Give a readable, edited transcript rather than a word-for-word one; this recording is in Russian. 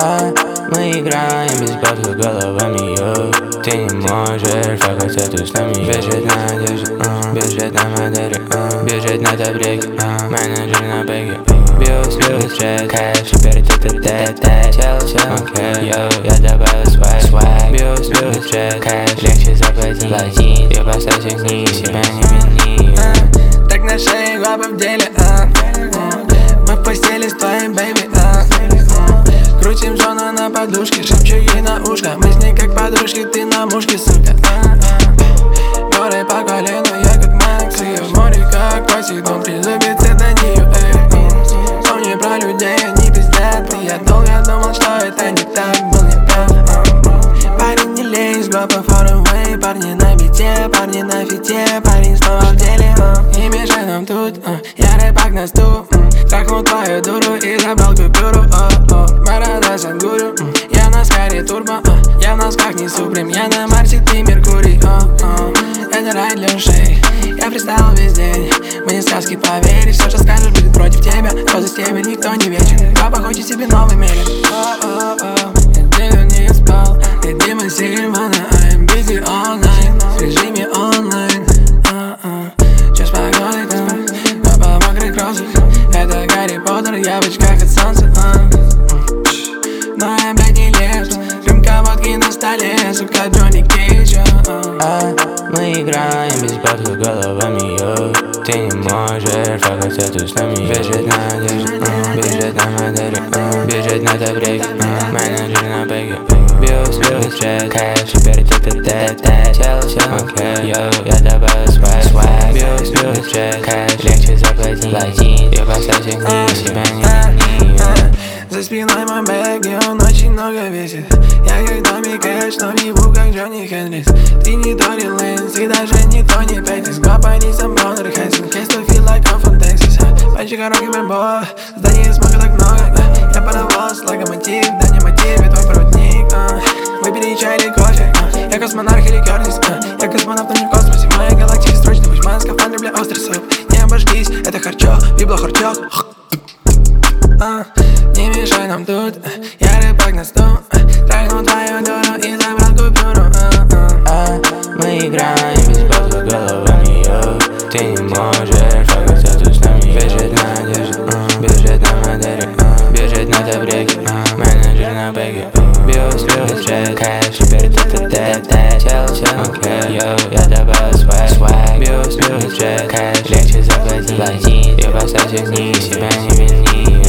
Мы играем без бабки головами, ты не можешь факать эту с нами. Бежит на одежде, бежит на модели, бежит на табреке, менеджер на беге. Бьюсь, джет, кэш, теперь ты, чел, окей, я добавил свайп. Бьюсь, джет, кэш, легче заплатить, и поставь сигни, себя не вини. Так на шее губа в деле, мы в постели с твоим бэйби, крутим зону на подушке, шепчу ей на ушко. Мы с ней как подружки, ты на мушке, сука. Горы по колену, я как Макс, и в море как Посейдон, призубится до нее, Помни про людей, они пиздят, и я долго думал, что это не так, был не прав. Парень, не лезь, группа far away, парни на бите, парни на фите, парень снова в деле, не мешай нам тут, я рэпак на стул, трахнул твою дуру и забрал купюру, борода Сангуру, я на скаре турбо, я в носках не суприм, я на Марсе, ты Меркурий, это рай для ушей, я фристайл весь день, мне сказки поверишь, все, что скажешь, будет против тебя, розы с тебя никто не вечен, папа хочет себе новый мерин, я не спал, ты Дима Сильвана, I'm busy all night, в режиме онлайн, чё с погодой там, папа мокрый кроссов, это Гарри Поттер, я в очках от солнца, но я, блядь, не лезу, рюмка водки на столе, сука, Джонни Кейдж, Мы играем без бабки головами, ты не можешь факать эту с нами. Бежит на одежде, бежит на модели, бежит на табреке, менеджер на беге. Бьюсь, джет, кэш, теперь ты, чел, окей, я добавил свайп. Бьюсь, джет, кэш, легче заплатить, и поставь сигни, себя не вини. За спиной мой бэк, и он очень много весит. Я как Томми Кэш, но ебу как Джонни Хендрикс. Ты не Тори Лэнс, и даже не Тони Петтис. Папа не сам Боннер Хэнсон, case to feel like I'm from Texas. Панчи короткий бэмбо, здание смога так много. Я паровоз, локомотив, да не мотив, я твой проводник. Выбери чай или кофе, я космонарх или Кёртис. Я космонавт, но не в космосе, в моей галактике срочно. Пусть моя скафандр, бля, острый суп. Не обожгись, это харчо, библо харчок. Не мешай нам тут, я рэпак на стол, трахнул твою дуру и забрал купюру. Мы играем без бабки головами, ты не можешь факать эту с нами. Бежит на одежде, бежит на модели, бежит на табреке, менеджер на беге. Бьюсь, джет, кэш, теперь ты, чел, окей, я добавил свайп. Бьюсь, джет, кэш, легче заплатить, и поставь сигни, себя не вини.